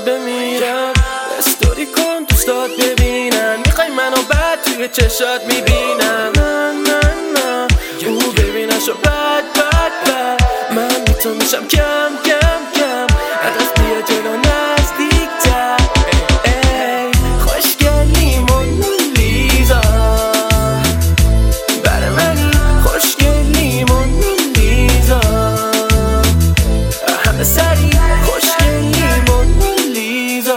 بمیرم. استوری کن دوستات ببینن، میخوای منو بعد توی چشات میبینم. نه نه نه او ببینشو بد بد بد، من بی تو میشم کم کم کم، از بیا جلو نزدیکتر. ای خوشگلی مونالیزا، برای منی خوشگلی مونالیزا، همه سری خوشگلی مونالیزا،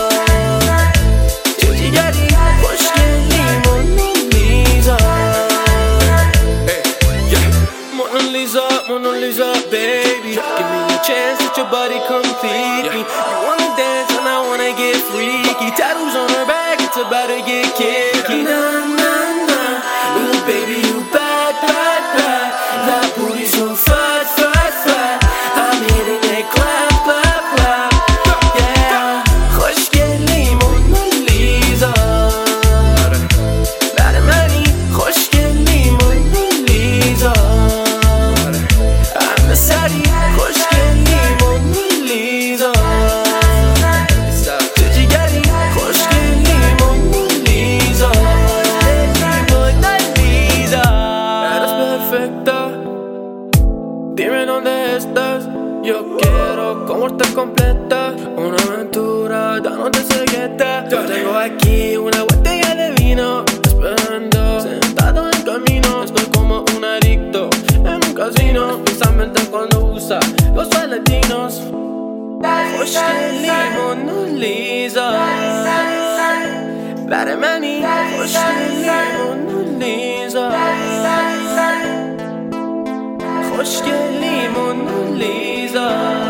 تو دیگری خوشگلی مونالیزا. Mona Lisa, Mona Lisa, baby, give me a chance, let your body complete me. You wanna dance and I wanna get freaky. Tattoos on her back, it's about to get kicky. Nah, nah, nah, ooh baby, you bad, bad, bad. That booty so fat, fat, fat. I'm hitting it, clap, clap, clap. Yeah, خوشگلی Mona Lisa, برای منی خوشگلی Mona Lisa. سری خوشگلی مونالیزا، تو جیگری خوشگلی مونالیزا. Mona eres perfecta, dime dónde estás. Yo quiero comerte completa, una aventura dándote cegueta. Yo tengo aquí una botella de vino esperando, sentado en camino. Estoy como un adicto en un casino, precisamente cuando usa los latinos. خوشگلی مونالیزا، برای منی خوشگلی مونالیزا، خوشگلی مونالیزا.